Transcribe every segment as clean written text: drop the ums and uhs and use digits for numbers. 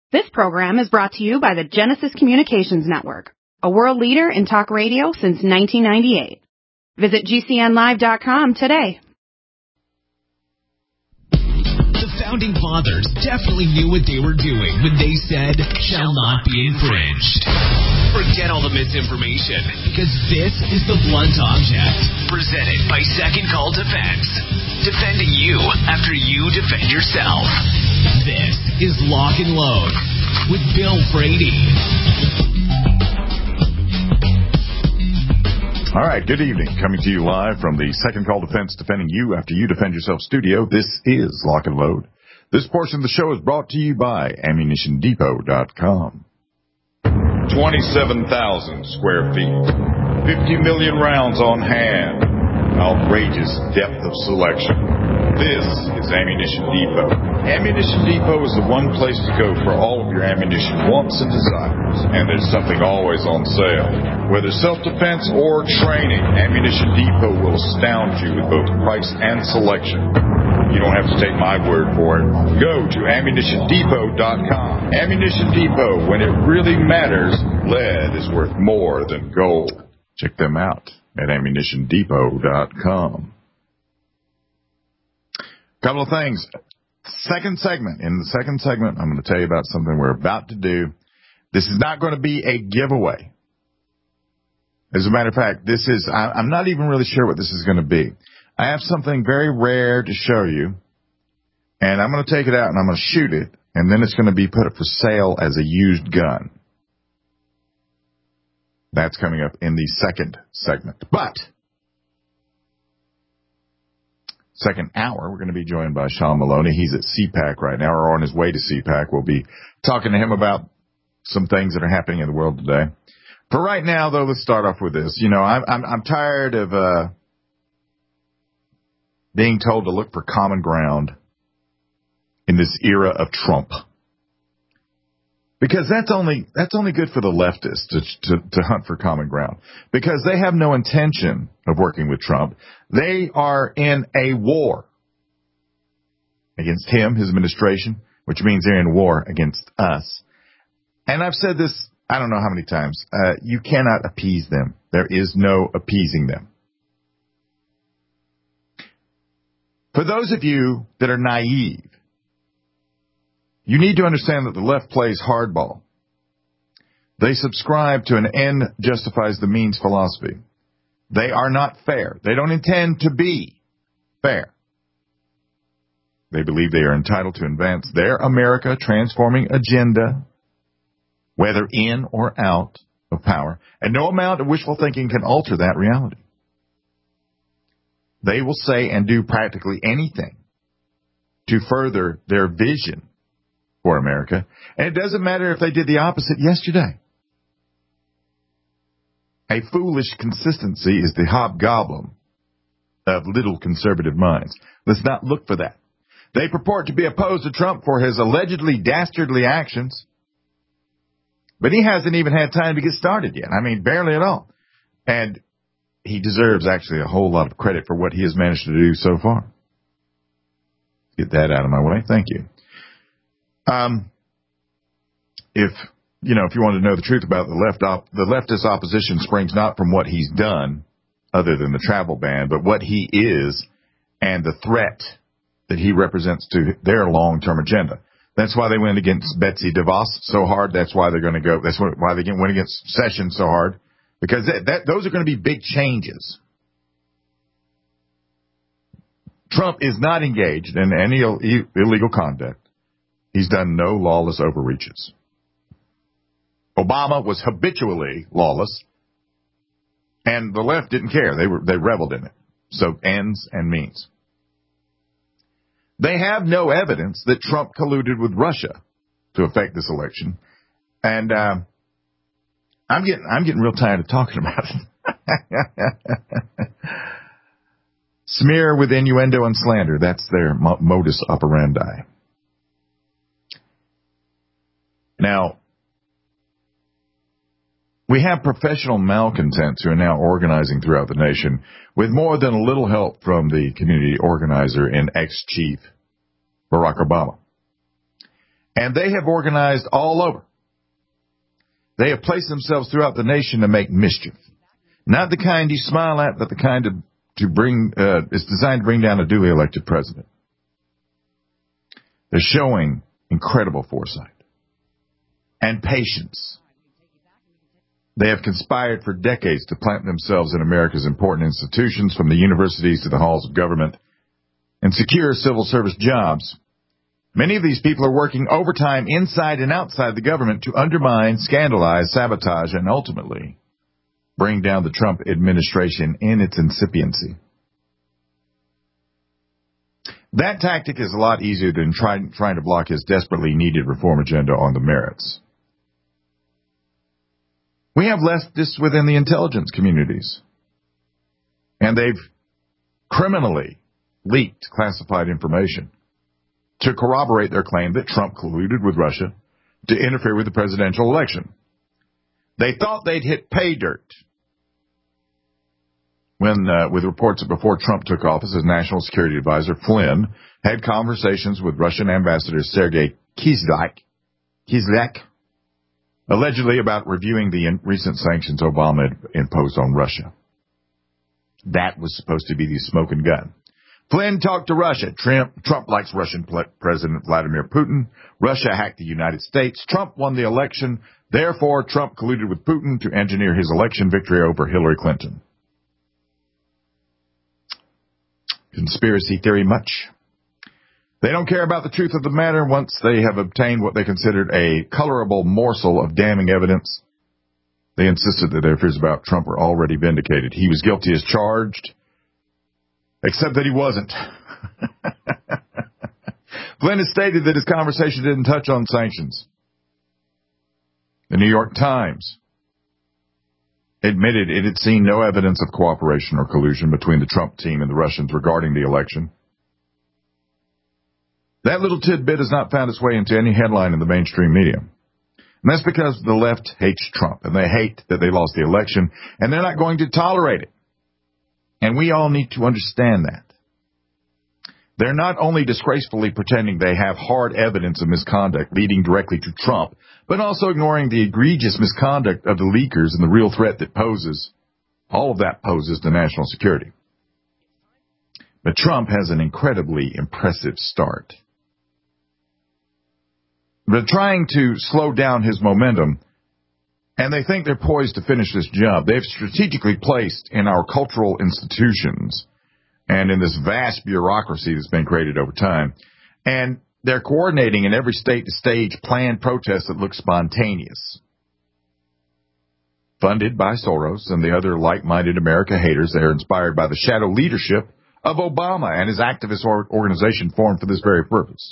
This program is brought to you by the Genesis Communications Network, a world leader in talk radio since 1998. Visit GCNlive.com today. The Founding Fathers definitely knew what they were doing when they said, "shall not be infringed." Forget all the misinformation, because this is the Blunt Object, presented by Second Call Defense. Defending you after you defend yourself. This is Lock and Load with Bill Frady. All right, good evening. Coming to you live from the Second Call Defense, defending you after you defend yourself studio. This is Lock and Load. This portion of the show is brought to you by AmmunitionDepot.com. 27,000 square feet, 50 million rounds on hand, outrageous depth of selection. This is Ammunition Depot. Ammunition Depot is the one place to go for all of your ammunition wants and desires. And there's something always on sale. Whether self-defense or training, Ammunition Depot will astound you with both price and selection. You don't have to take my word for it. Go to AmmunitionDepot.com. Ammunition Depot, when it really matters, lead is worth more than gold. Check them out at AmmunitionDepot.com. Couple of things. Second segment. In the second segment, I'm going to tell you about something we're about to do. This is not going to be a giveaway. As a matter of fact, I'm not even really sure what this is going to be. I have something very rare to show you, and I'm going to take it out and I'm going to shoot it, and then it's going to be put up for sale as a used gun. That's coming up in the second segment. But second hour, we're going to be joined by Sean Maloney. He's at CPAC right now, or on his way to CPAC. We'll be talking to him about some things that are happening in the world today. For right now, though, let's start off with this. You know, I'm tired of being told to look for common ground in this era of Trump. Because that's only good for the leftists to hunt for common ground. Because they have no intention of working with Trump. They are in a war against him, his administration, which means they're in war against us. And I've said this, I don't know how many times. You cannot appease them. There is no appeasing them. For those of you that are naive, you need to understand that the left plays hardball. They subscribe to an end justifies the means philosophy. They are not fair. They don't intend to be fair. They believe they are entitled to advance their America transforming agenda, whether in or out of power, and no amount of wishful thinking can alter that reality. They will say and do practically anything to further their vision for America, and it doesn't matter if they did the opposite yesterday. A foolish consistency is the hobgoblin of little conservative minds. Let's not look for that. They purport to be opposed to Trump for his allegedly dastardly actions, but he hasn't even had time to get started yet. I mean, barely at all. And he deserves actually a whole lot of credit for what he has managed to do so far. Get that out of my way. Thank you. If you want to know the truth about the leftist opposition springs not from what he's done, other than the travel ban, but what he is and the threat that he represents to their long-term agenda. That's why they went against Betsy DeVos so hard. That's why they're going to go. That's why they went against Sessions so hard, because those are going to be big changes. Trump is not engaged in any illegal conduct. He's done no lawless overreaches. Obama was habitually lawless, and the left didn't care. They reveled in it. So ends and means. They have no evidence that Trump colluded with Russia to affect this election, and I'm getting real tired of talking about it. Smear with innuendo and slander. That's their modus operandi. Now, we have professional malcontents who are now organizing throughout the nation with more than a little help from the community organizer and ex-chief Barack Obama. And they have organized all over. They have placed themselves throughout the nation to make mischief. Not the kind you smile at, but the kind is designed to bring down a duly elected president. They're showing incredible foresight and patience. They have conspired for decades to plant themselves in America's important institutions, from the universities to the halls of government, and secure civil service jobs. Many of these people are working overtime inside and outside the government to undermine, scandalize, sabotage, and ultimately bring down the Trump administration in its incipiency. That tactic is a lot easier than trying to block his desperately needed reform agenda on the merits. We have leftists within the intelligence communities, and they've criminally leaked classified information to corroborate their claim that Trump colluded with Russia to interfere with the presidential election. They thought they'd hit pay dirt when, with reports that before Trump took office as National Security Advisor, Flynn had conversations with Russian Ambassador Sergei Kislyak, allegedly about reviewing the recent sanctions Obama had imposed on Russia. That was supposed to be the smoking gun. Flynn talked to Russia. Trump likes Russian President Vladimir Putin. Russia hacked the United States. Trump won the election. Therefore, Trump colluded with Putin to engineer his election victory over Hillary Clinton. Conspiracy theory much? They don't care about the truth of the matter once they have obtained what they considered a colorable morsel of damning evidence. They insisted that their fears about Trump were already vindicated. He was guilty as charged, except that he wasn't. Flynn has stated that his conversation didn't touch on sanctions. The New York Times admitted it had seen no evidence of cooperation or collusion between the Trump team and the Russians regarding the election. That little tidbit has not found its way into any headline in the mainstream media. And that's because the left hates Trump, and they hate that they lost the election, and they're not going to tolerate it. And we all need to understand that. They're not only disgracefully pretending they have hard evidence of misconduct leading directly to Trump, but also ignoring the egregious misconduct of the leakers and the real threat that poses. All of that poses to national security. But Trump has an incredibly impressive start. They're trying to slow down his momentum, and they think they're poised to finish this job. They've strategically placed in our cultural institutions and in this vast bureaucracy that's been created over time, and they're coordinating in every state to stage planned protests that look spontaneous. Funded by Soros and the other like-minded America haters, they are inspired by the shadow leadership of Obama and his activist organization formed for this very purpose.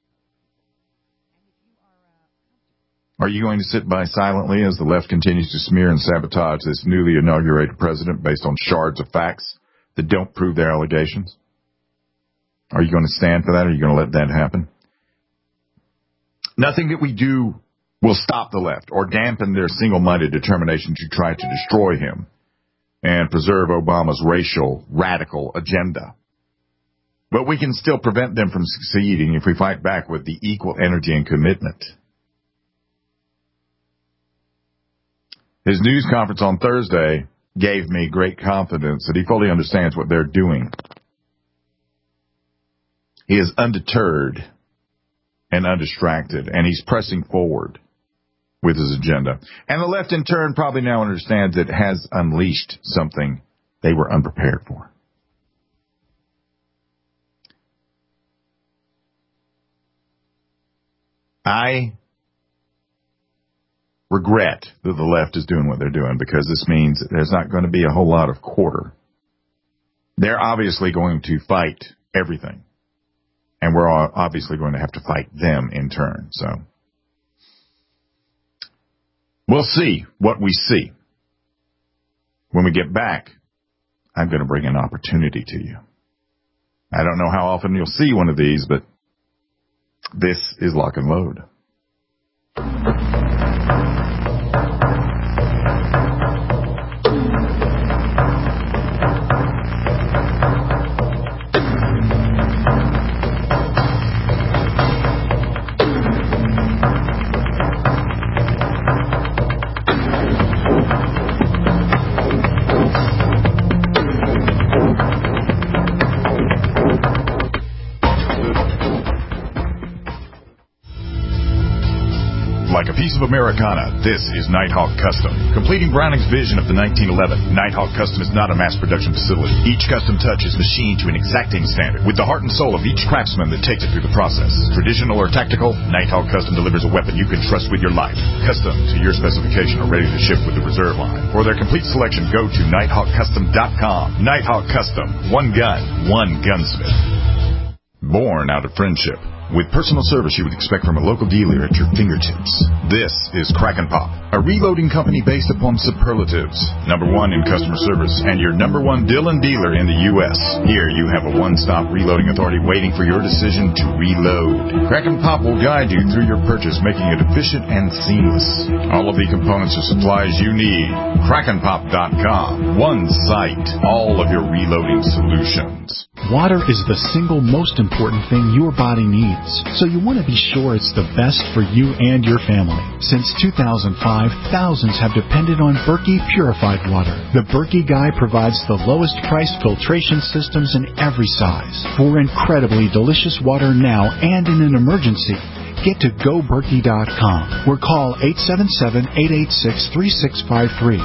Are you going to sit by silently as the left continues to smear and sabotage this newly inaugurated president based on shards of facts that don't prove their allegations? Are you going to stand for that, or are you going to let that happen? Nothing that we do will stop the left or dampen their single-minded determination to try to destroy him and preserve Obama's racial, radical agenda. But we can still prevent them from succeeding if we fight back with the equal energy and commitment. His news conference on Thursday gave me great confidence that he fully understands what they're doing. He is undeterred and undistracted, and he's pressing forward with his agenda. And the left, in turn, probably now understands it has unleashed something they were unprepared for. I regret that the left is doing what they're doing, because this means that there's not going to be a whole lot of quarter. They're obviously going to fight everything, and we're obviously going to have to fight them in turn. So we'll see what we see. When we get back, I'm going to bring an opportunity to you. I don't know how often you'll see one of these, but this is Lock and Load. like a piece of Americana, this is Nighthawk Custom. Completing Browning's vision of the 1911, Nighthawk Custom is not a mass production facility. Each custom touch is machined to an exacting standard, with the heart and soul of each craftsman that takes it through the process. Traditional or tactical, Nighthawk Custom delivers a weapon you can trust with your life. Custom to your specification or ready to ship with the reserve line. For their complete selection, go to NighthawkCustom.com. Nighthawk Custom. One gun, one gunsmith. Born out of friendship. With personal service you would expect from a local dealer at your fingertips. This is Crack and Pop, a reloading company based upon superlatives. #1 in customer service and your #1 Dillon dealer in the U.S. Here you have a one-stop reloading authority waiting for your decision to reload. Crack and Pop will guide you through your purchase, making it efficient and seamless. All of the components or supplies you need. CrackandPop.com. One site. All of your reloading solutions. Water is the single most important thing your body needs, so you want to be sure it's the best for you and your family. Since 2005, thousands have depended on Berkey purified water. The Berkey Guy provides the lowest price filtration systems in every size. For incredibly delicious water now and in an emergency, get to GoBerkey.com or call 877-886-3653.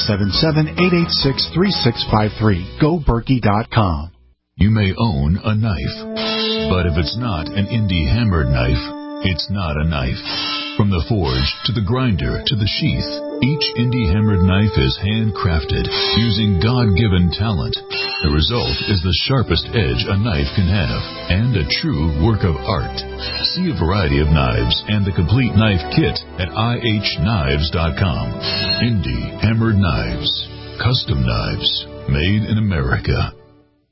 877-886-3653. GoBerkey.com. You may own a knife, but if it's not an indie hammered knife, it's not a knife. From the forge to the grinder to the sheath, each indie hammered knife is handcrafted using God-given talent. The result is the sharpest edge a knife can have and a true work of art. See a variety of knives and the complete knife kit at ihknives.com. Indie hammered knives, custom knives, made in America.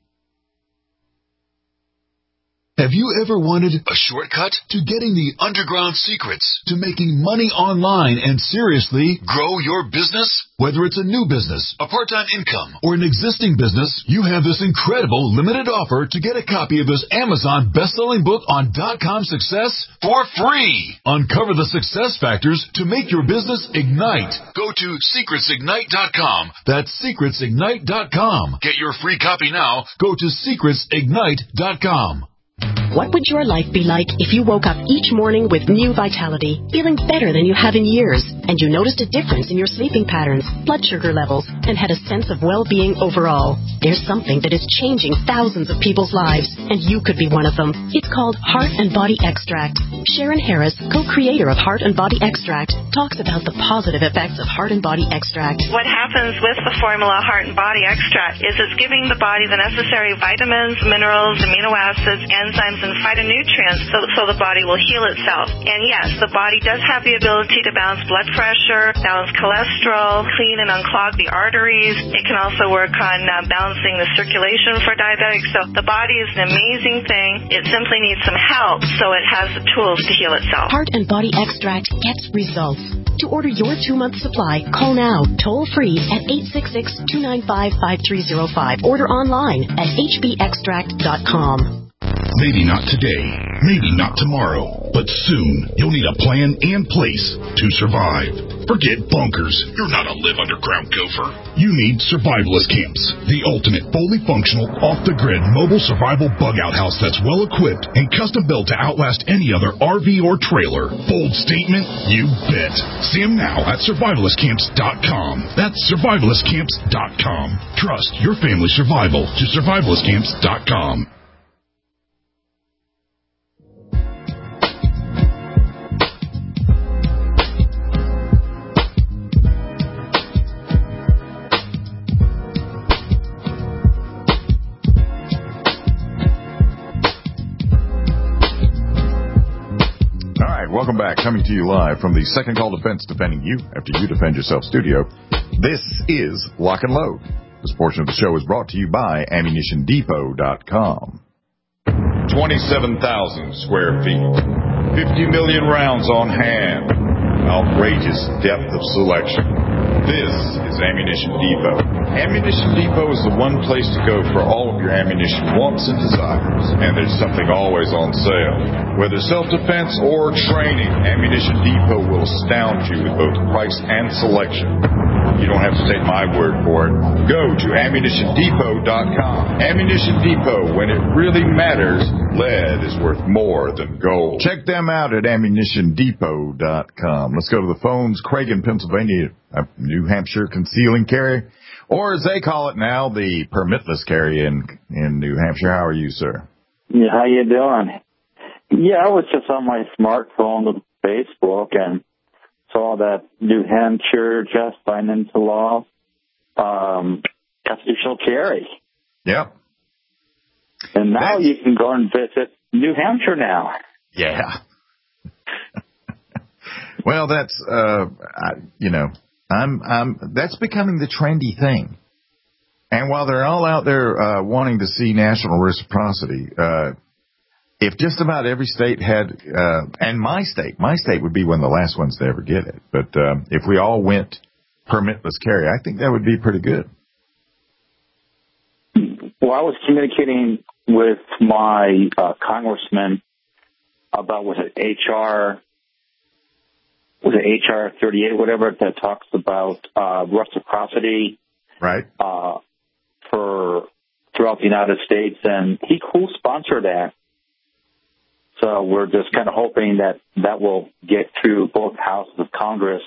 Have you ever wanted a shortcut to getting the underground secrets to making money online and seriously grow your business? Whether it's a new business, a part-time income, or an existing business, you have this incredible limited offer to get a copy of this Amazon best-selling book on .com success for free. Uncover the success factors to make your business ignite. Go to secretsignite.com. That's secretsignite.com. Get your free copy now. Go to secretsignite.com. What would your life be like if you woke up each morning with new vitality, feeling better than you have in years, and you noticed a difference in your sleeping patterns, blood sugar levels, and had a sense of well-being overall? There's something that is changing thousands of people's lives, and you could be one of them. It's called Heart and Body Extract. Sharon Harris, co-creator of Heart and Body Extract, talks about the positive effects of Heart and Body Extract. What happens with the formula Heart and Body Extract is it's giving the body the necessary vitamins, minerals, amino acids, enzymes, and phytonutrients so the body will heal itself. And yes, the body does have the ability to balance blood pressure, balance cholesterol, clean and unclog the arteries. It can also work on balancing the circulation for diabetics. So the body is an amazing thing. It simply needs some help so it has the tools to heal itself. Heart and Body Extract gets results. To order your 2-month supply, call now, toll-free at 866-295-5305. Order online at hbextract.com. Maybe not today, maybe not tomorrow, but soon you'll need a plan and place to survive. Forget bunkers. You're not a live underground gopher. You need Survivalist Camps, the ultimate fully functional, off-the-grid mobile survival bug-out house that's well-equipped and custom-built to outlast any other RV or trailer. Bold statement? You bet. See them now at survivalistcamps.com. That's survivalistcamps.com. Trust your family's survival to survivalistcamps.com. Welcome back. Coming to you live from the Second Call Defense, defending you after you defend yourself studio. This is Lock and Load. This portion of the show is brought to you by AmmunitionDepot.com. 27,000 square feet. 50 million rounds on hand. Outrageous depth of selection. This is Ammunition Depot. Ammunition Depot is the one place to go for all of up your ammunition wants and desires. And there's something always on sale. Whether self-defense or training, Ammunition Depot will astound you with both price and selection. You don't have to take my word for it. Go to AmmunitionDepot.com. Ammunition Depot, when it really matters, lead is worth more than gold. Check them out at AmmunitionDepot.com. Let's go to the phones. Craig in Pennsylvania, New Hampshire concealing carry, or as they call it now, the permitless carry in New Hampshire. How are you, sir? Yeah, how you doing? Yeah, I was just on my smartphone with Facebook and saw that New Hampshire just signed into law constitutional carry. Yep. And now you can go and visit New Hampshire now. Yeah. Well, that's that's becoming the trendy thing. And while they're all out there wanting to see national reciprocity, if just about every state had, and my state would be one of the last ones to ever get it. But if we all went permitless carry, I think that would be pretty good. Well, I was communicating with my congressman about HR 38, whatever, that talks about reciprocity, right? For throughout the United States, and he co-sponsored that. So we're just kind of hoping that will get through both houses of Congress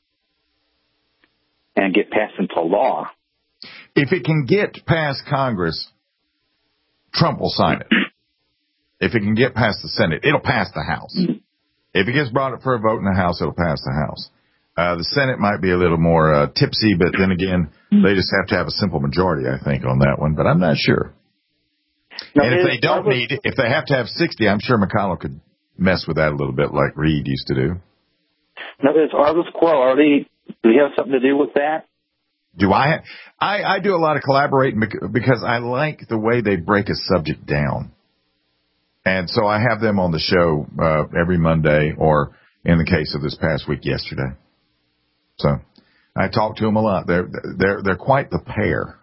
and get passed into law. If it can get past Congress, Trump will sign it. If it can get past the Senate, it'll pass the House. If it gets brought up for a vote in the House, it'll pass the House. The Senate might be a little more tipsy, but then again, they just have to have a simple majority, I think, on that one. But I'm not sure. Now, and if they don't need it, if they have to have 60, I'm sure McConnell could mess with that a little bit like Reid used to do. Now, is Argus Quo, do you have something to do with that? Do I? I do a lot of collaborating because I like the way they break a subject down. And so I have them on the show every Monday, or in the case of this past week, yesterday. So I talk to them a lot. They're quite the pair.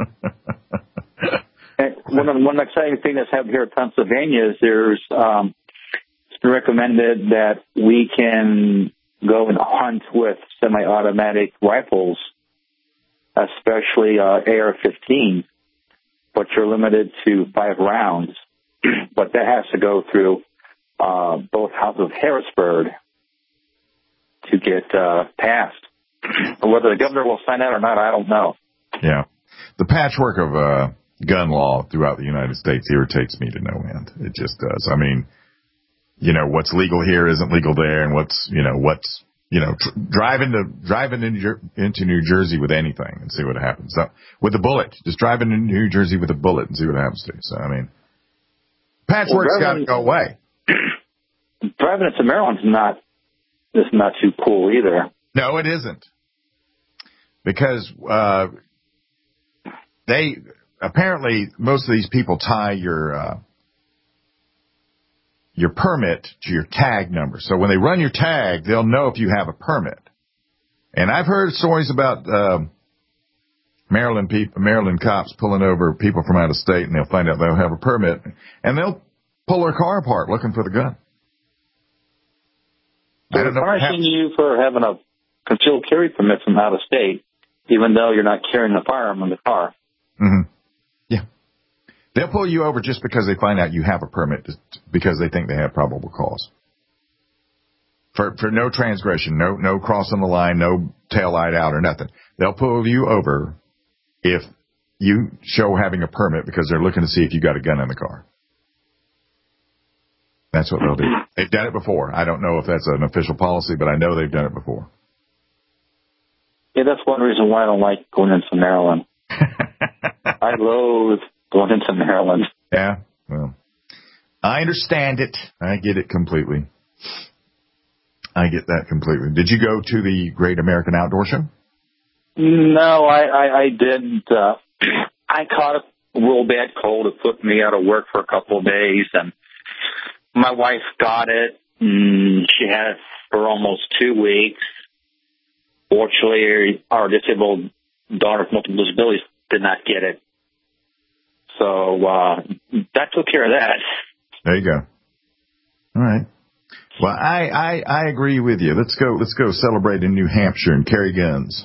One exciting thing that's happened here in Pennsylvania is there's it's been recommended that we can go and hunt with semi-automatic rifles, especially AR-15, but you're limited to 5 rounds. But that has to go through both houses of Harrisburg to get passed. Whether the governor will sign that or not, I don't know. Yeah. The patchwork of gun law throughout the United States irritates me to no end. It just does. I mean, what's legal here isn't legal there, and driving into New Jersey with anything and see what happens. So, with a bullet, just drive into New Jersey with a bullet and see what happens to you. So, I mean, patchwork's got to go away. Driving into Maryland's not too cool either. No, it isn't. Because apparently most of these people tie your permit to your tag number. So when they run your tag, they'll know if you have a permit. And I've heard stories about Maryland cops pulling over people from out of state, and they'll find out they don't have a permit, and they'll pull their car apart looking for the gun. They're punishing you for having a concealed carry permit from out of state, even though you're not carrying a firearm in the car. Mm-hmm. Yeah. They'll pull you over just because they find out you have a permit, because they think they have probable cause. For no transgression, no crossing the line, no tail light out or nothing. They'll pull you over if you show having a permit because they're looking to see if you got a gun in the car. That's what they'll do. They've done it before. I don't know if that's an official policy, but I know they've done it before. Yeah, that's one reason why I don't like going into Maryland. I loathe going into Maryland. Yeah, well, I understand it. I get it completely. I get that completely. Did you go to the Great American Outdoor Show? No, I didn't. I caught a real bad cold. It put me out of work for a couple of days, and my wife got it. She had it for almost 2 weeks. Fortunately, our disabled daughter with multiple disabilities did not get it. So that took care of that. There you go. All right. Well, I agree with you. Let's go celebrate in New Hampshire and carry guns.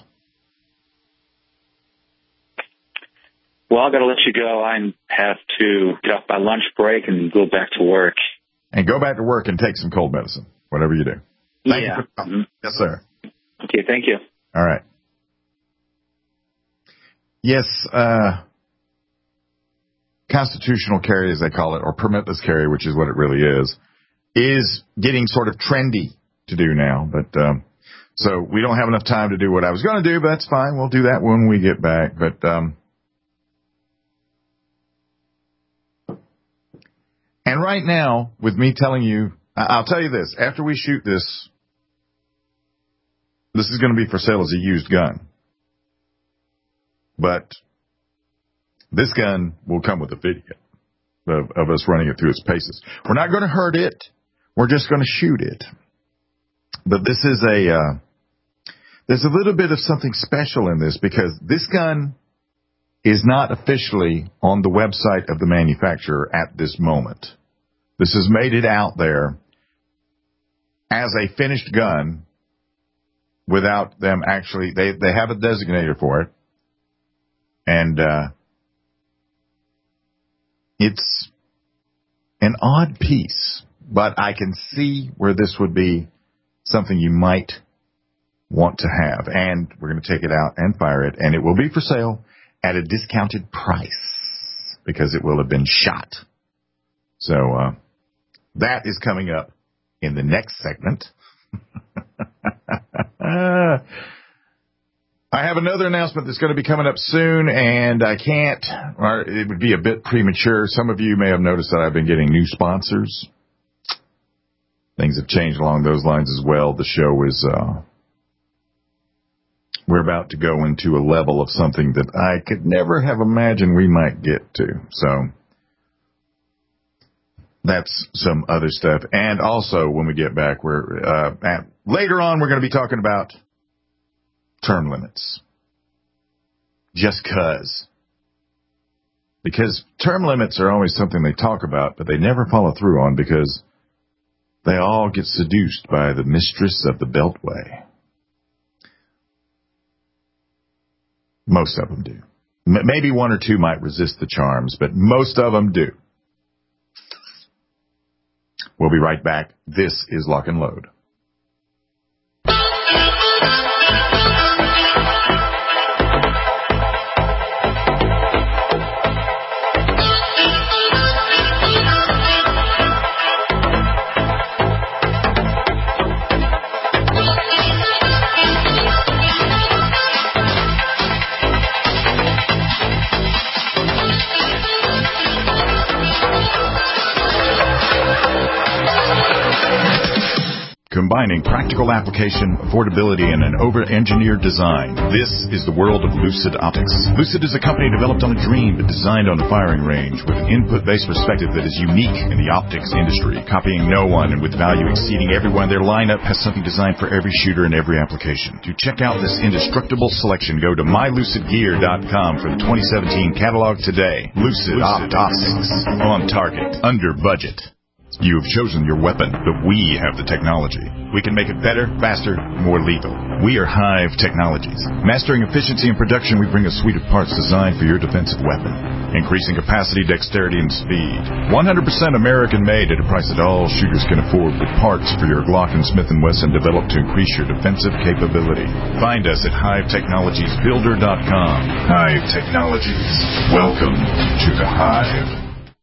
Well, I've got to let you go. I have to get off my lunch break and go back to work. And go back to work and take some cold medicine, whatever you do. Thank you. Mm-hmm. Yes, sir. Okay, thank you. All right. Yes, constitutional carry, as they call it, or permitless carry, which is what it really is getting sort of trendy to do now. But so we don't have enough time to do what I was going to do, but that's fine. We'll do that when we get back. But and right now, with me telling you, I'll tell you this. After we shoot this, this is going to be for sale as a used gun. But this gun will come with a video of us running it through its paces. We're not going to hurt it. We're just going to shoot it. But this is there's a little bit of something special in this because this gun is not officially on the website of the manufacturer at this moment. This has made it out there as a finished gun without them actually, they have a designator for it. And it's an odd piece, but I can see where this would be something you might want to have. And we're going to take it out and fire it, and it will be for sale at a discounted price because it will have been shot. So that is coming up in the next segment. I have another announcement that's going to be coming up soon, and I can't, or it would be a bit premature. Some of you may have noticed that I've been getting new sponsors. Things have changed along those lines as well. The show is, we're about to go into a level of something that I could never have imagined we might get to. So that's some other stuff. And also, when we get back, later on, we're going to be talking about term limits. Just because term limits are always something they talk about, but they never follow through on because they all get seduced by the mistress of the Beltway. Most of them do. Maybe one or two might resist the charms, but most of them do. We'll be right back. This is Lock and Load. Combining practical application, affordability, and an over-engineered design. This is the world of Lucid Optics. Lucid is a company developed on a dream but designed on the firing range with an input-based perspective that is unique in the optics industry, copying no one and with value exceeding everyone. Their lineup has something designed for every shooter and every application. To check out this indestructible selection, go to mylucidgear.com for the 2017 catalog today. Lucid Optics. On target. Under budget. You have chosen your weapon, but we have the technology. We can make it better, faster, more lethal. We are Hive Technologies. Mastering efficiency and production, we bring a suite of parts designed for your defensive weapon. Increasing capacity, dexterity, and speed. 100% American-made at a price that all shooters can afford with parts for your Glock and Smith & Wesson developed to increase your defensive capability. Find us at HiveTechnologiesBuilder.com. Hive Technologies. Welcome to the Hive.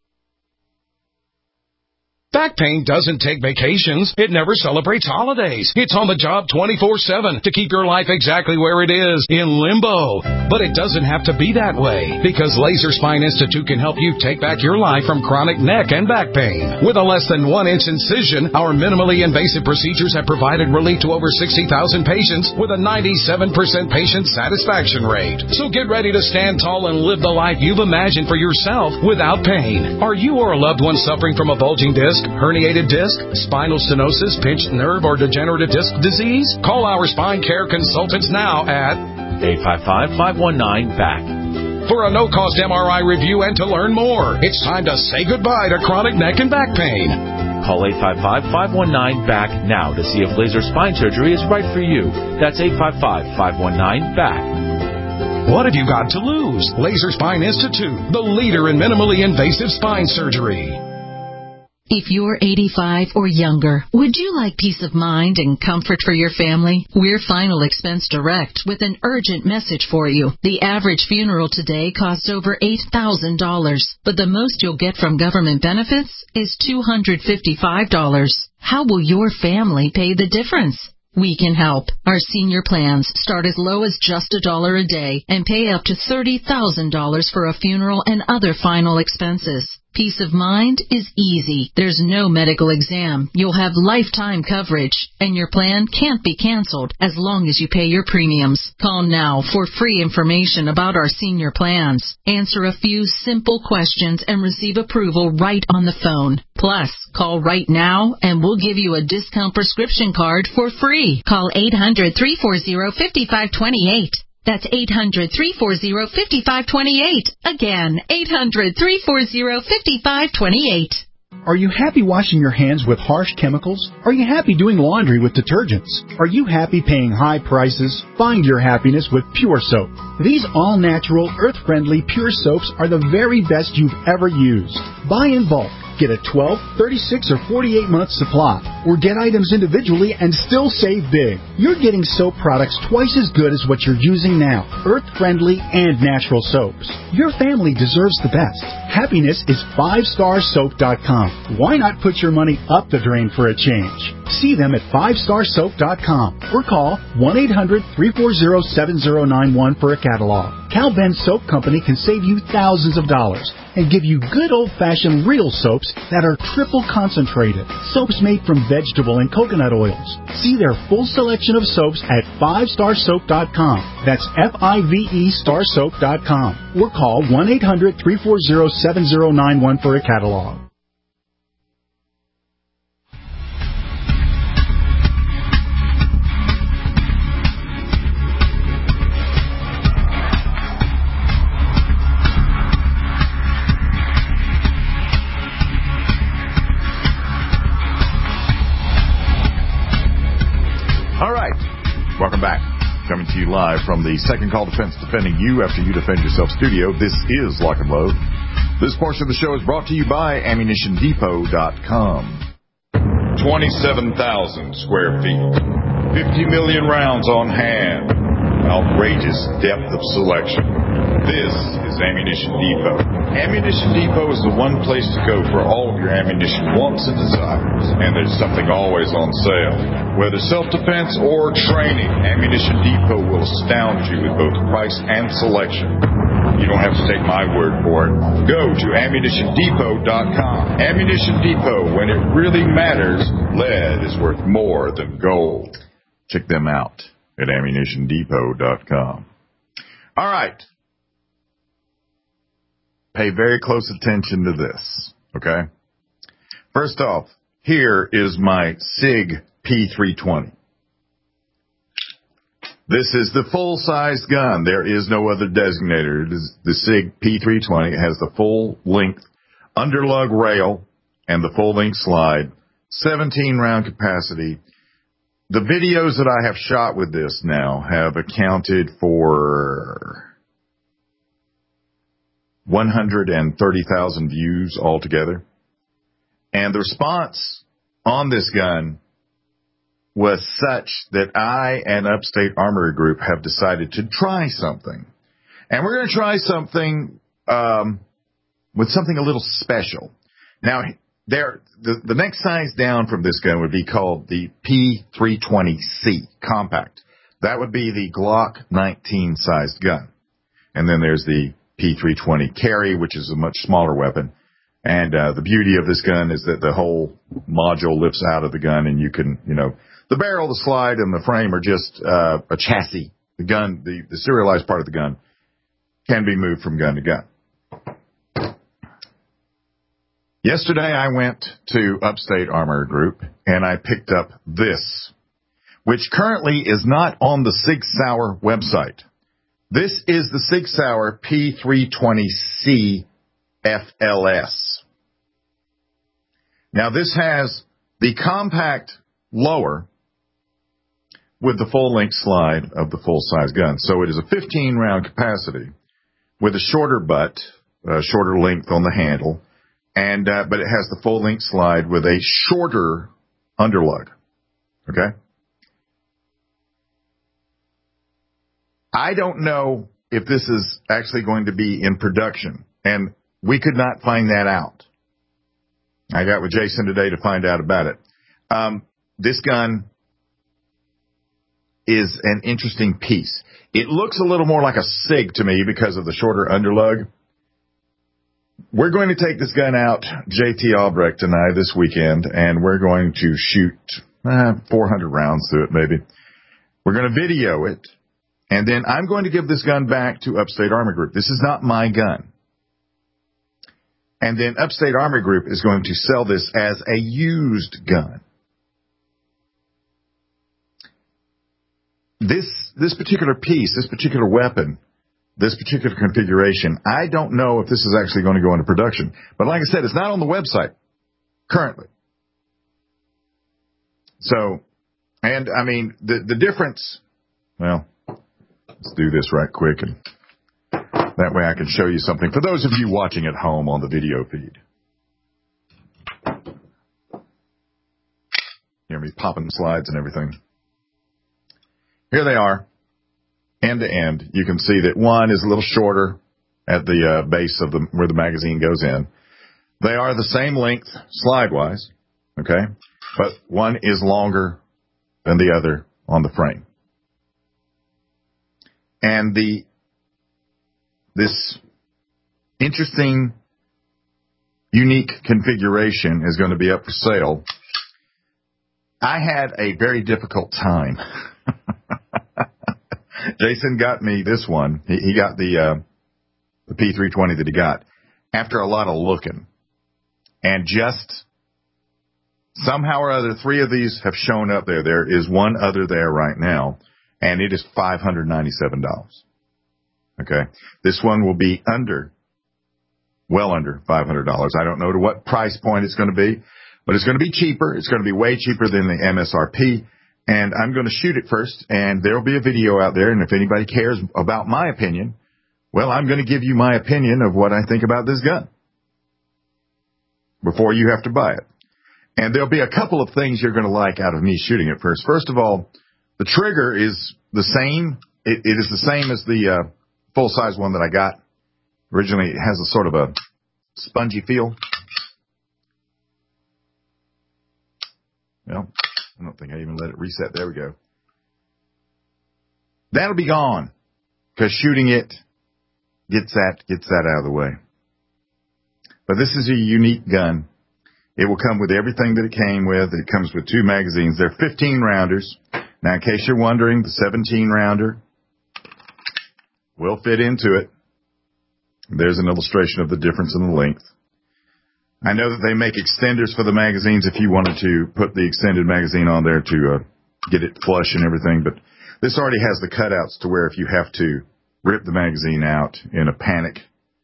Back pain doesn't take vacations. It never celebrates holidays. It's on the job 24/7 to keep your life exactly where it is, in limbo. But it doesn't have to be that way, because Laser Spine Institute can help you take back your life from chronic neck and back pain. With a less than 1-inch incision, our minimally invasive procedures have provided relief to over 60,000 patients with a 97% patient satisfaction rate. So get ready to stand tall and live the life you've imagined for yourself without pain. Are you or a loved one suffering from a bulging disc, herniated disc, spinal stenosis, pinched nerve, or degenerative disc disease? Call our spine care consultants now at 855-519-BACK. for a no-cost MRI review and to learn more. It's time to say goodbye to chronic neck and back pain. Call 855-519-BACK now to see if laser spine surgery is right for you. That's 855-519-BACK. What have you got to lose? Laser Spine Institute, the leader in minimally invasive spine surgery. If you're 85 or younger, would you like peace of mind and comfort for your family? We're Final Expense Direct with an urgent message for you. The average funeral today costs over $8,000, but the most you'll get from government benefits is $255. How will your family pay the difference? We can help. Our senior plans start as low as just $1 a day and pay up to $30,000 for a funeral and other final expenses. Peace of mind is easy. There's no medical exam. You'll have lifetime coverage, and your plan can't be canceled as long as you pay your premiums. Call now for free information about our senior plans. Answer a few simple questions and receive approval right on the phone. Plus, call right now and we'll give you a discount prescription card for free. Call 800-340-5528. That's 800-340-5528. Again, 800-340-5528. Are you happy washing your hands with harsh chemicals? Are you happy doing laundry with detergents? Are you happy paying high prices? Find your happiness with Pure Soap. These all-natural, earth-friendly Pure Soaps are the very best you've ever used. Buy in bulk. Get a 12, 36, or 48-month supply, or get items individually and still save big. You're getting soap products twice as good as what you're using now, earth-friendly and natural soaps. Your family deserves the best. Happiness is 5starsoap.com. Why not put your money up the drain for a change? See them at 5starsoap.com or call 1-800-340-7091 for a catalog. Cal Ben Soap Company can save you thousands of dollars and give you good old-fashioned real soaps that are triple concentrated. Soaps made from vegetable and coconut oils. See their full selection of soaps at 5starsoap.com. That's F-I-V-E starsoap.com. Or call 1-800-340-7091 for a catalog. Welcome back. Coming to you live from the Second Call Defense, defending you after you defend yourself studio. This is Lock and Load. This portion of the show is brought to you by AmmunitionDepot.com. 27,000 square feet. 50 million rounds on hand. Outrageous depth of selection. This is Ammunition Depot. Ammunition Depot is the one place to go for all of your ammunition wants and desires. And there's something always on sale. Whether self-defense or training, Ammunition Depot will astound you with both price and selection. You don't have to take my word for it. Go to AmmunitionDepot.com. Ammunition Depot, when it really matters, lead is worth more than gold. Check them out at AmmunitionDepot.com. All right. Pay very close attention to this, okay? First off, here is my SIG P320. This is the full-size gun. There is no other designator. It is the SIG P320. It has the full-length underlug rail and the full-length slide, 17-round capacity. The videos that I have shot with this now have accounted for 130,000 views altogether. And the response on this gun was such that I and Upstate Armory Group have decided to try something. And we're going to try something with something a little special. Now, the next size down from this gun would be called the P320C Compact. That would be the Glock 19 sized gun. And then there's the P320 Carry, which is a much smaller weapon. And the beauty of this gun is that the whole module lifts out of the gun, and you can, the barrel, the slide, and the frame are just a chassis. The gun, the serialized part of the gun, can be moved from gun to gun. Yesterday, I went to Upstate Armory Group, and I picked up this, which currently is not on the Sig Sauer website. This is the Sig Sauer P320C FLS. Now, this has the compact lower with the full-length slide of the full-size gun. So it is a 15-round capacity with a shorter butt, shorter length on the handle, and but it has the full-length slide with a shorter underlug. Okay? I don't know if this is actually going to be in production, and we could not find that out. I got with Jason today to find out about it. This gun is an interesting piece. It looks a little more like a SIG to me because of the shorter underlug. We're going to take this gun out, JT Albrecht and I, this weekend, and we're going to shoot 400 rounds through it, maybe. We're going to video it, and then I'm going to give this gun back to Upstate Armory Group. This is not my gun. And then Upstate Armory Group is going to sell this as a used gun. This particular piece, this particular weapon, this particular configuration, I don't know if this is actually going to go into production. But like I said, it's not on the website currently. So, and I mean, the difference, well, let's do this right quick, and that way I can show you something for those of you watching at home on the video feed. Hear me popping slides and everything. Here they are, end to end. You can see that one is a little shorter at the base of where the magazine goes in. They are the same length slide-wise, okay, but one is longer than the other on the frame. And this interesting, unique configuration is going to be up for sale. I had a very difficult time. Jason got me this one. He got the P320 that he got after a lot of looking. And just somehow or other, 3 of these have shown up there. There is one other there right now, and it is $597. Okay. This one will be well under $500. I don't know to what price point it's going to be, but it's going to be cheaper. It's going to be way cheaper than the MSRP. And I'm going to shoot it first, and there will be a video out there. And if anybody cares about my opinion, well, I'm going to give you my opinion of what I think about this gun before you have to buy it. And there'll be a couple of things you're going to like out of me shooting it first. First of all, the trigger is the same. It is the same as the full-size one that I got. Originally, it has a sort of a spongy feel. Well, I don't think I even let it reset. There we go. That'll be gone because shooting it gets that out of the way. But this is a unique gun. It will come with everything that it came with. It comes with 2 magazines. They're 15 rounders. Now, in case you're wondering, the 17 rounder will fit into it. There's an illustration of the difference in the length. I know that they make extenders for the magazines if you wanted to put the extended magazine on there to get it flush and everything, but this already has the cutouts to where if you have to rip the magazine out in a panic,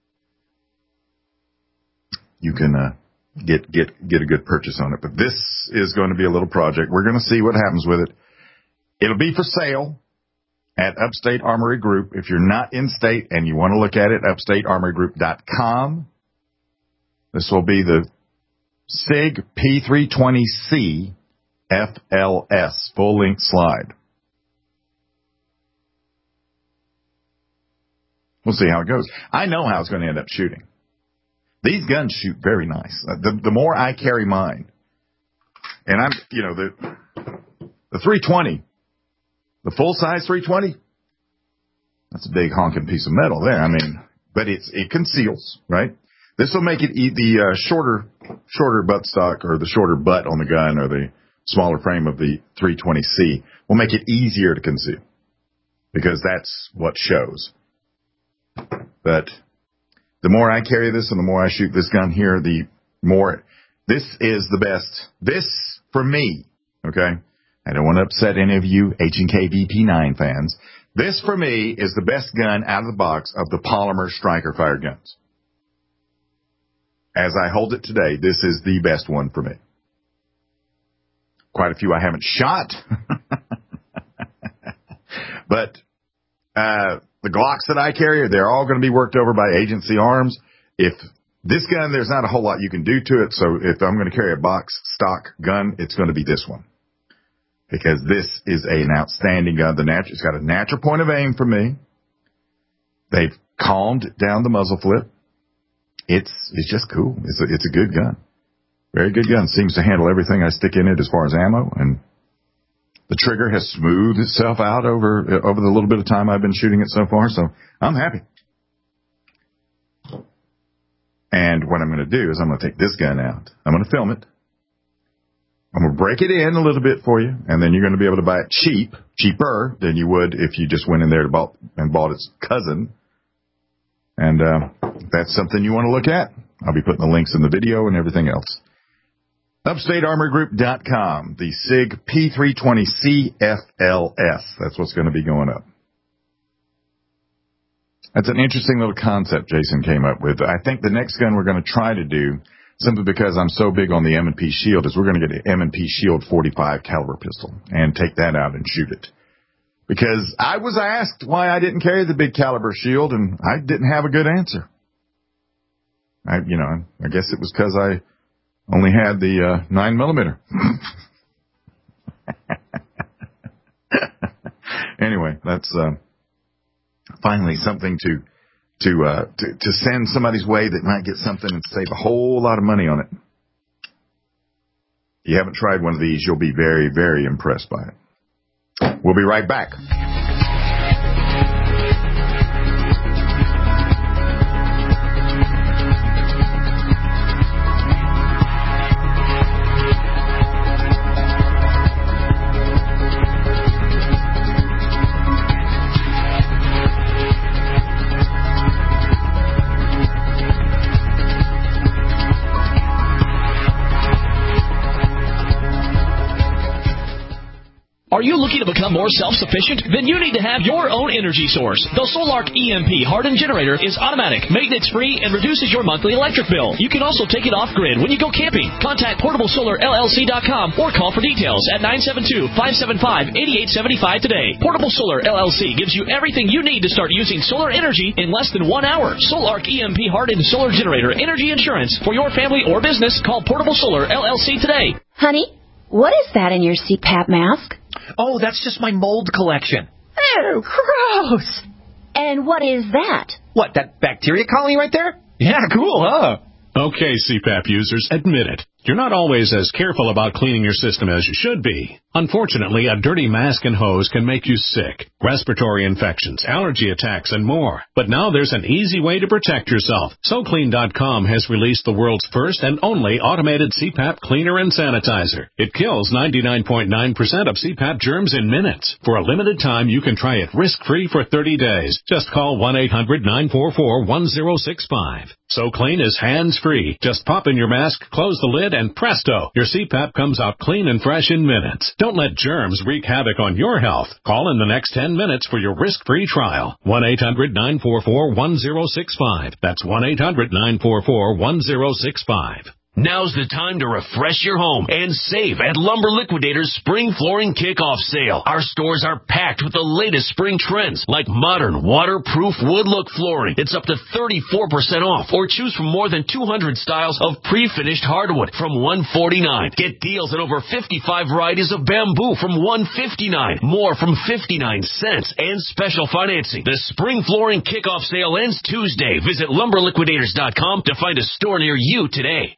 you can get a good purchase on it. But this is going to be a little project. We're going to see what happens with it. It'll be for sale at Upstate Armory Group. If you're not in state and you want to look at it, upstatearmorygroup.com. This will be the SIG P320C FLS, full-length slide. We'll see how it goes. I know how it's going to end up shooting. These guns shoot very nice. The more I carry mine, and I'm, the 320, the full-size 320, that's a big honking piece of metal there. I mean, but it conceals, right? This will make it the shorter buttstock or the shorter butt on the gun or the smaller frame of the 320C will make it easier to conceal because that's what shows. But the more I carry this and the more I shoot this gun here, the more this is the best. This for me, okay? I don't want to upset any of you H&K VP9 fans. This, for me, is the best gun out of the box of the Polymer Striker fire guns. As I hold it today, this is the best one for me. Quite a few I haven't shot. But the Glocks that I carry, they're all going to be worked over by Agency Arms. If this gun, there's not a whole lot you can do to it, so if I'm going to carry a box stock gun, it's going to be this one. Because this is an outstanding gun. It's got a natural point of aim for me. They've calmed down the muzzle flip. It's just cool. It's a good gun. Very good gun. Seems to handle everything I stick in it as far as ammo, and the trigger has smoothed itself out over the little bit of time I've been shooting it so far, so I'm happy. And what I'm going to do is I'm going to take this gun out. I'm going to film it. I'm going to break it in a little bit for you, and then you're going to be able to buy it cheaper than you would if you just went in there and bought its cousin. And if that's something you want to look at, I'll be putting the links in the video and everything else. UpstateArmorGroup.com, the SIG P320 CFLS. That's what's going to be going up. That's an interesting little concept Jason came up with. I think the next gun we're going to try to do, simply because I'm so big on the M&P Shield, is we're going to get an M&P Shield 45 caliber pistol and take that out and shoot it. Because I was asked why I didn't carry the big caliber shield, and I didn't have a good answer. I guess it was because I only had the 9mm. Anyway, that's finally something to send somebody's way that might get something and save a whole lot of money on it. If you haven't tried one of these, you'll be very, very impressed by it. We'll be right back. Are you looking to become more self-sufficient? Then you need to have your own energy source. The Solark EMP hardened generator is automatic, maintenance-free, and reduces your monthly electric bill. You can also take it off-grid when you go camping. Contact PortableSolarLLC.com or call for details at 972-575-8875 today. Portable Solar LLC gives you everything you need to start using solar energy in less than 1 hour. Solark EMP hardened solar generator energy insurance for your family or business. Call Portable Solar LLC today. Honey, what is that in your CPAP mask? Oh, that's just my mold collection. Oh, gross. And what is that? What, that bacteria colony right there? Yeah, cool, huh? Okay, CPAP users, admit it. You're not always as careful about cleaning your system as you should be. Unfortunately, a dirty mask and hose can make you sick. Respiratory infections, allergy attacks, and more. But now there's an easy way to protect yourself. SoClean.com has released the world's first and only automated CPAP cleaner and sanitizer. It kills 99.9% of CPAP germs in minutes. For a limited time, you can try it risk-free for 30 days. Just call 1-800-944-1065. SoClean is hands-free. Just pop in your mask, close the lid, and presto, your CPAP comes out clean and fresh in minutes. Don't let germs wreak havoc on your health. Call in the next 10 minutes for your risk-free trial. 1-800-944-1065. That's 1-800-944-1065. Now's the time to refresh your home and save at Lumber Liquidators' Spring Flooring Kickoff Sale. Our stores are packed with the latest spring trends, like modern, waterproof wood look flooring. It's up to 34% off, or choose from more than 200 styles of pre-finished hardwood from $149. Get deals on over 55 varieties of bamboo from $159, more from 59 cents, and special financing. The Spring Flooring Kickoff Sale ends Tuesday. Visit LumberLiquidators.com to find a store near you today.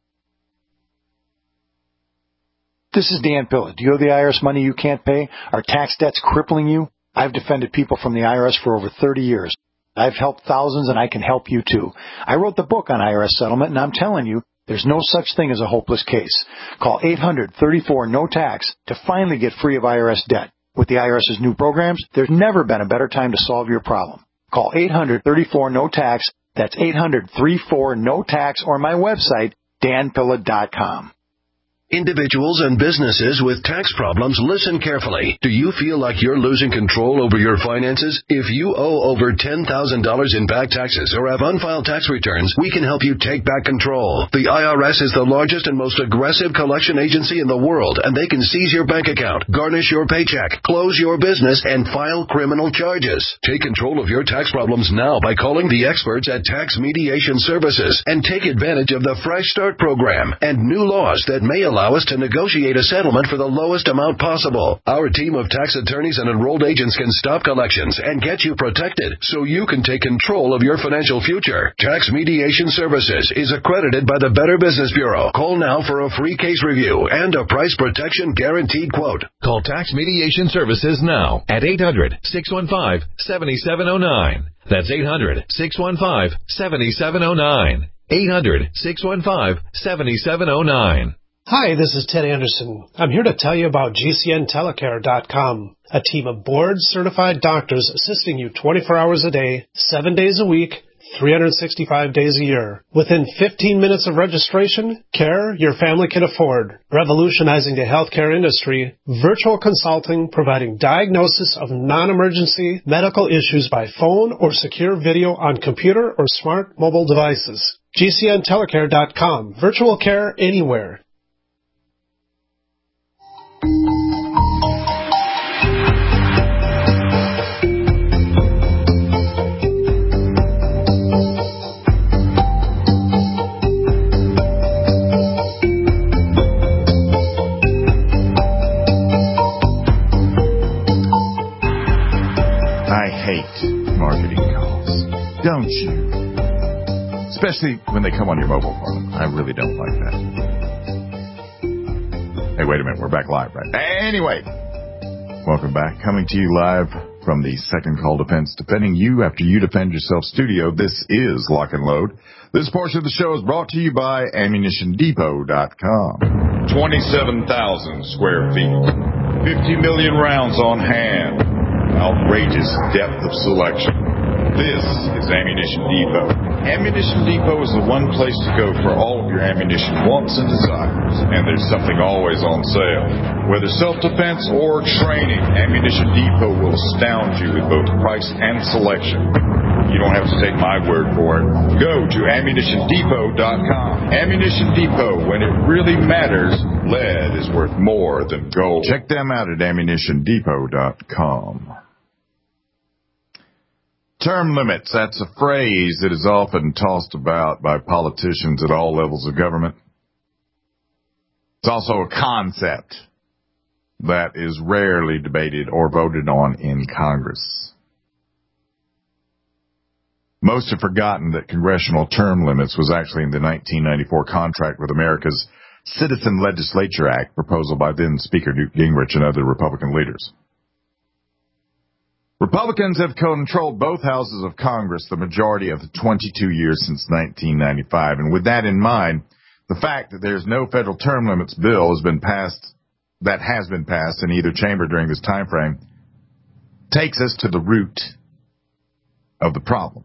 This is Dan Pilla. Do you owe the IRS money you can't pay? Are tax debts crippling you? I've defended people from the IRS for over 30 years. I've helped thousands, and I can help you too. I wrote the book on IRS settlement, and I'm telling you, there's no such thing as a hopeless case. Call 800-34-NO-TAX to finally get free of IRS debt. With the IRS's new programs, there's never been a better time to solve your problem. Call 800-34-NO-TAX. That's 800-34-NO-TAX, or my website, danpilla.com. Individuals and businesses with tax problems, listen carefully. Do you feel like you're losing control over your finances? If you owe over $10,000 in back taxes or have unfiled tax returns, we can help you take back control. The IRS is the largest and most aggressive collection agency in the world, and they can seize your bank account, garnish your paycheck, close your business, and file criminal charges. Take control of your tax problems now by calling the experts at Tax Mediation Services and take advantage of the Fresh Start program and new laws that may allow us to negotiate a settlement for the lowest amount possible. Our team of tax attorneys and enrolled agents can stop collections and get you protected so you can take control of your financial future. Tax Mediation Services is accredited by the Better Business Bureau. Call now for a free case review and a price protection guaranteed quote. Call Tax Mediation Services now at 800-615-7709. That's 800-615-7709. 800-615-7709. Hi, this is Ted Anderson. I'm here to tell you about GCNtelecare.com, a team of board-certified doctors assisting you 24 hours a day, 7 days a week, 365 days a year. Within 15 minutes of registration, care your family can afford. Revolutionizing the healthcare industry, virtual consulting providing diagnosis of non-emergency medical issues by phone or secure video on computer or smart mobile devices. GCNtelecare.com. Virtual care anywhere. I hate marketing calls. Don't you? Especially when they come on your mobile phone. I really don't like that. Hey, wait a minute. We're back live, right? Anyway, welcome back. Coming to you live from the Second Call Defense, defending you after you defend yourself studio. This is Lock and Load. This portion of the show is brought to you by AmmunitionDepot.com. 27,000 square feet. 50 million rounds on hand. Outrageous depth of selection. This is Ammunition Depot. Ammunition Depot is the one place to go for all of your ammunition wants and desires. And there's something always on sale. Whether self-defense or training, Ammunition Depot will astound you with both price and selection. You don't have to take my word for it. Go to AmmunitionDepot.com. Ammunition Depot, when it really matters, lead is worth more than gold. Check them out at AmmunitionDepot.com. Term limits, that's a phrase that is often tossed about by politicians at all levels of government. It's also a concept that is rarely debated or voted on in Congress. Most have forgotten that congressional term limits was actually in the 1994 contract with America's Citizen Legislature Act proposal by then Speaker Newt Gingrich and other Republican leaders. Republicans have controlled both houses of Congress the majority of the 22 years since 1995, and with that in mind, the fact that there's no federal term limits bill has been passed in either chamber during this time frame takes us to the root of the problem.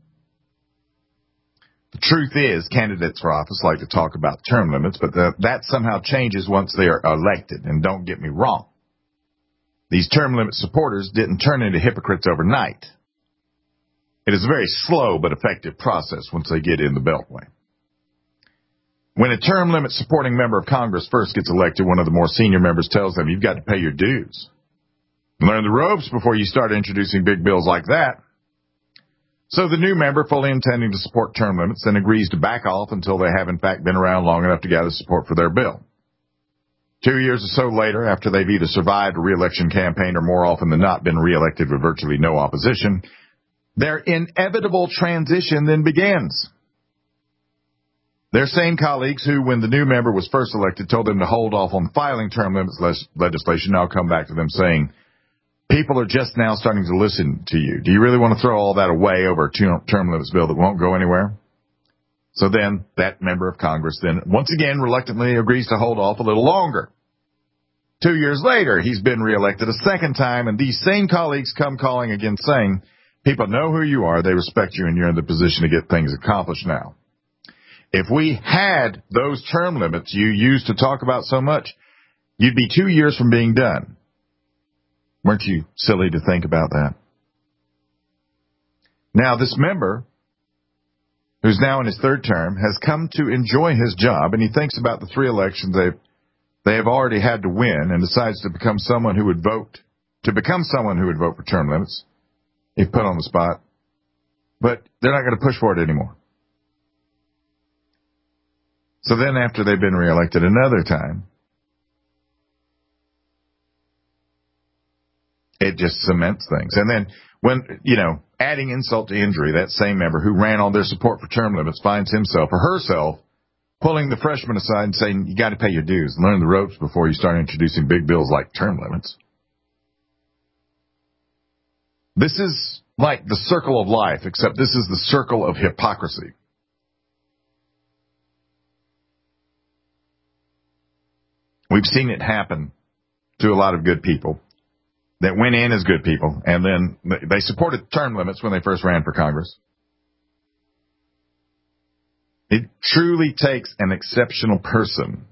The truth is, candidates for office like to talk about term limits, but that somehow changes once they are elected, and don't get me wrong. These term limit supporters didn't turn into hypocrites overnight. It is a very slow but effective process once they get in the beltway. When a term limit supporting member of Congress first gets elected, one of the more senior members tells them, you've got to pay your dues. Learn the ropes before you start introducing big bills like that. So the new member, fully intending to support term limits, then agrees to back off until they have in fact been around long enough to gather support for their bill. 2 years or so later, after they've either survived a re-election campaign or more often than not been re-elected with virtually no opposition, their inevitable transition then begins. Their same colleagues who, when the new member was first elected, told them to hold off on filing term limits legislation now come back to them saying, people are just now starting to listen to you. Do you really want to throw all that away over a term limits bill that won't go anywhere? So then that member of Congress then once again reluctantly agrees to hold off a little longer. 2 years later, he's been reelected a second time, and these same colleagues come calling again saying, people know who you are, they respect you, and you're in the position to get things accomplished now. If we had those term limits you used to talk about so much, you'd be 2 years from being done. Weren't you silly to think about that? Now, this member, who's now in his third term, has come to enjoy his job, and he thinks about the 3 elections they have already had to win, and decides to become someone who would vote for term limits if put on the spot. But they're not going to push for it anymore. So then after they've been reelected another time, it just cements things. And then when, adding insult to injury, that same member who ran on their support for term limits finds himself or herself pulling the freshman aside and saying, you got to pay your dues and learn the ropes before you start introducing big bills like term limits. This is like the circle of life, except this is the circle of hypocrisy. We've seen it happen to a lot of good people that went in as good people, and then they supported term limits when they first ran for Congress. It truly takes an exceptional person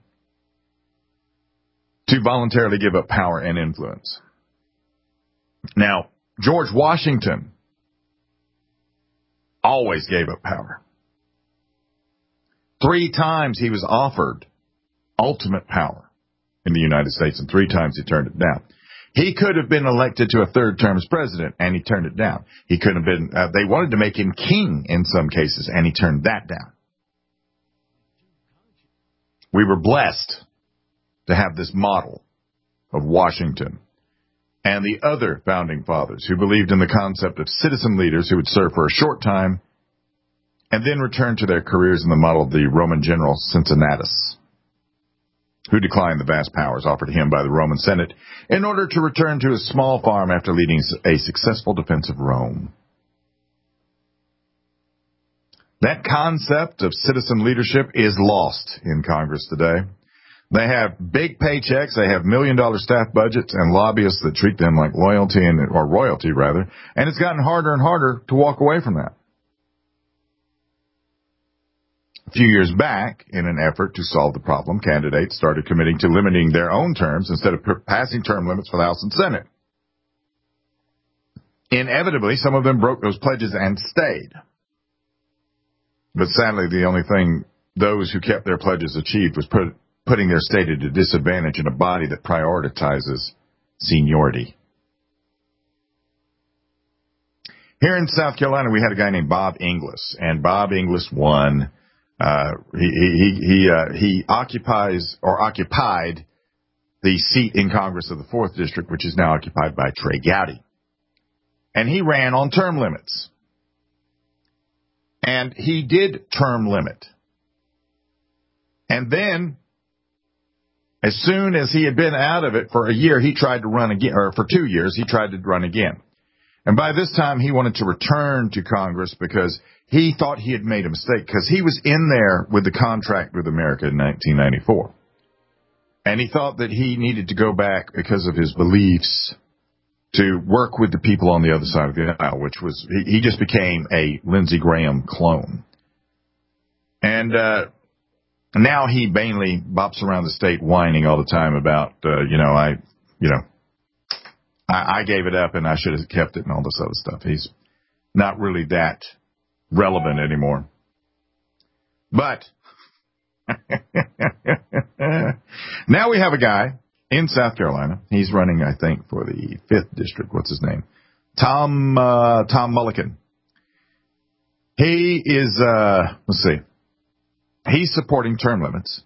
to voluntarily give up power and influence. Now, George Washington always gave up power. 3 times he was offered ultimate power in the United States, and 3 times he turned it down. He could have been elected to a 3rd term as president, and he turned it down. He could have been, they wanted to make him king in some cases, and he turned that down. We were blessed to have this model of Washington and the other founding fathers who believed in the concept of citizen leaders who would serve for a short time and then return to their careers in the model of the Roman general Cincinnatus, who declined the vast powers offered him by the Roman Senate in order to return to his small farm after leading a successful defense of Rome. That concept of citizen leadership is lost in Congress today. They have big paychecks, they have $1 million staff budgets, and lobbyists that treat them like royalty, and it's gotten harder and harder to walk away from that. A few years back, in an effort to solve the problem, candidates started committing to limiting their own terms instead of passing term limits for the House and Senate. Inevitably, some of them broke those pledges and stayed. But sadly, the only thing those who kept their pledges achieved was putting their state at a disadvantage in a body that prioritizes seniority. Here in South Carolina, we had a guy named Bob Inglis, and Bob Inglis won. He occupied the seat in Congress of the 4th District, which is now occupied by Trey Gowdy. And he ran on term limits. And he did term limit. And then, as soon as he had been out of it for a year, he tried to run again, or for 2 years, he tried to run again. And by this time, he wanted to return to Congress because he thought he had made a mistake, because he was in there with the contract with America in 1994. And he thought that he needed to go back because of his beliefs to work with the people on the other side of the aisle, which was, he just became a Lindsey Graham clone. And now he mainly bops around the state whining all the time about, I gave it up and I should have kept it and all this other stuff. He's not really that relevant anymore. But now we have a guy in South Carolina. He's running, I think, for the 5th District. What's his name? Tom Mulliken. He is, he's supporting term limits.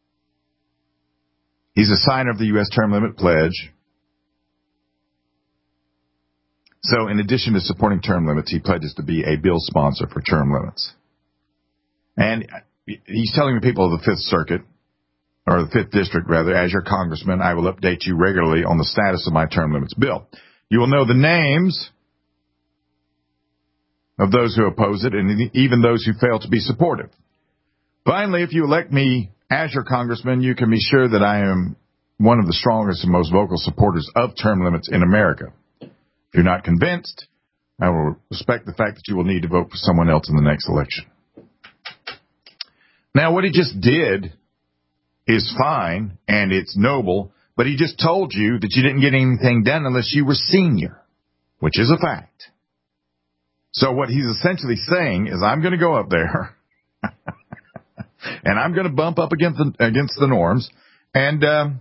He's a signer of the U.S. Term Limit Pledge. So in addition to supporting term limits, he pledges to be a bill sponsor for term limits. And he's telling the people of the 5th Circuit, or the 5th District rather, as your congressman, I will update you regularly on the status of my term limits bill. You will know the names of those who oppose it and even those who fail to be supportive. Finally, if you elect me as your congressman, you can be sure that I am one of the strongest and most vocal supporters of term limits in America. If you're not convinced, I will respect the fact that you will need to vote for someone else in the next election. Now, what he just did is fine, and it's noble, but he just told you that you didn't get anything done unless you were senior, which is a fact. So what he's essentially saying is, I'm going to go up there, and I'm going to bump up against the norms, and,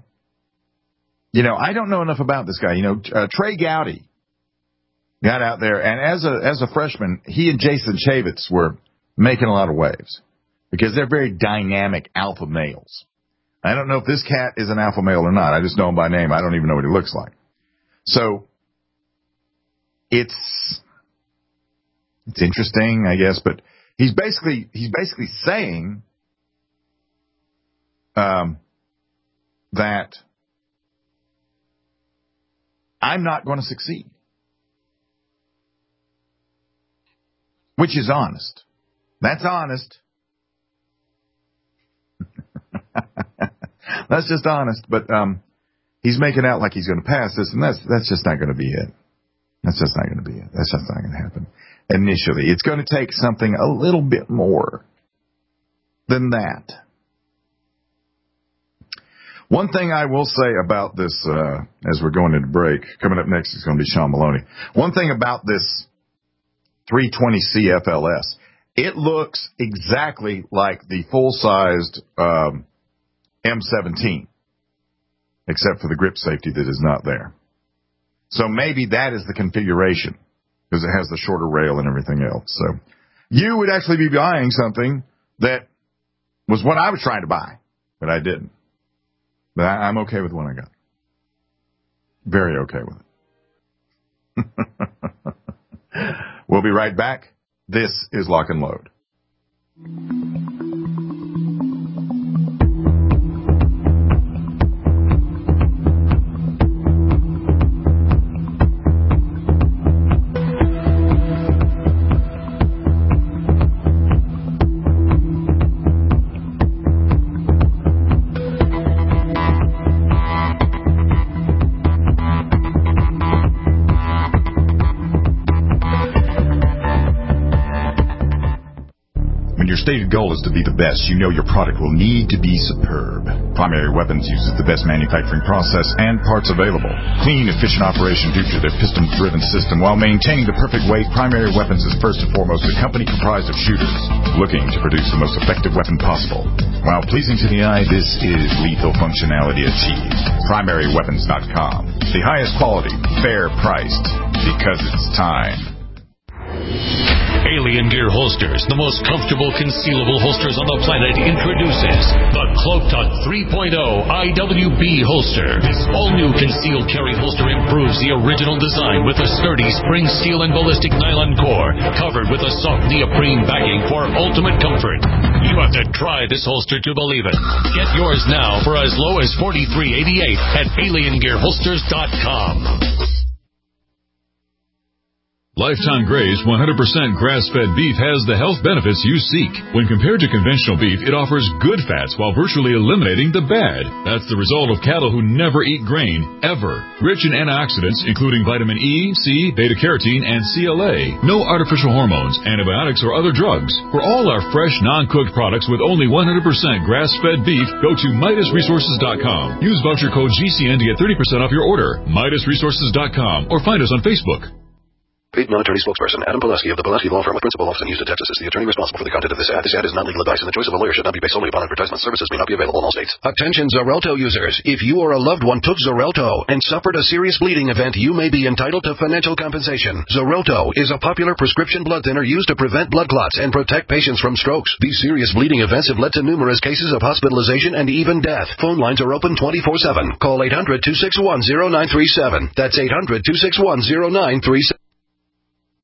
I don't know enough about this guy. Trey Gowdy got out there, and as a freshman, he and Jason Chaffetz were making a lot of waves because they're very dynamic alpha males. I don't know if this cat is an alpha male or not. I just know him by name. I don't even know what he looks like. So it's interesting, I guess, but he's basically saying that I'm not going to succeed, which is honest. That's honest. That's just honest, but he's making out like he's going to pass this, and that's just not going to be it. That's just not going to be it. That's just not going to happen. Initially, it's going to take something a little bit more than that. One thing I will say about this, as we're going into break, coming up next is going to be Sean Maloney. One thing about this 320 CFLS, it looks exactly like the full-sized M17, except for the grip safety that is not there. So maybe that is the configuration, because it has the shorter rail and everything else. So you would actually be buying something that was what I was trying to buy, but I didn't. But I'm okay with the one I got. Very okay with it. We'll be right back. This is Lock and Load. Your stated goal is to be the best. You know your product will need to be superb. Primary Weapons uses the best manufacturing process and parts available. Clean, efficient operation due to their piston-driven system. While maintaining the perfect weight, Primary Weapons is first and foremost a company comprised of shooters looking to produce the most effective weapon possible. While pleasing to the eye, this is lethal functionality achieved. PrimaryWeapons.com. The highest quality, fair priced, because it's time. Alien Gear Holsters, the most comfortable concealable holsters on the planet, introduces the Cloak Tuck 3.0 IWB holster. This all-new concealed carry holster improves the original design with a sturdy spring steel and ballistic nylon core, covered with a soft neoprene backing for ultimate comfort. You have to try this holster to believe it. Get yours now for as low as $43.88 at AlienGearHolsters.com. Lifetime Graze 100% grass-fed beef has the health benefits you seek. When compared to conventional beef, it offers good fats while virtually eliminating the bad. That's the result of cattle who never eat grain, ever. Rich in antioxidants, including vitamin E, C, beta-carotene, and CLA. No artificial hormones, antibiotics, or other drugs. For all our fresh, non-cooked products with only 100% grass-fed beef, go to MidasResources.com. Use voucher code GCN to get 30% off your order. MidasResources.com, or find us on Facebook. Paid non-attorney spokesperson Adam Pileski of the Pileski Law Firm with principal office in Houston, Texas is the attorney responsible for the content of this ad. This ad is not legal advice, and the choice of a lawyer should not be based solely upon advertisement. Services may not be available in all states. Attention Xarelto users. If you or a loved one took Xarelto and suffered a serious bleeding event, you may be entitled to financial compensation. Xarelto is a popular prescription blood thinner used to prevent blood clots and protect patients from strokes. These serious bleeding events have led to numerous cases of hospitalization and even death. Phone lines are open 24/7. Call 800-261-0937. That's 800-261-0937.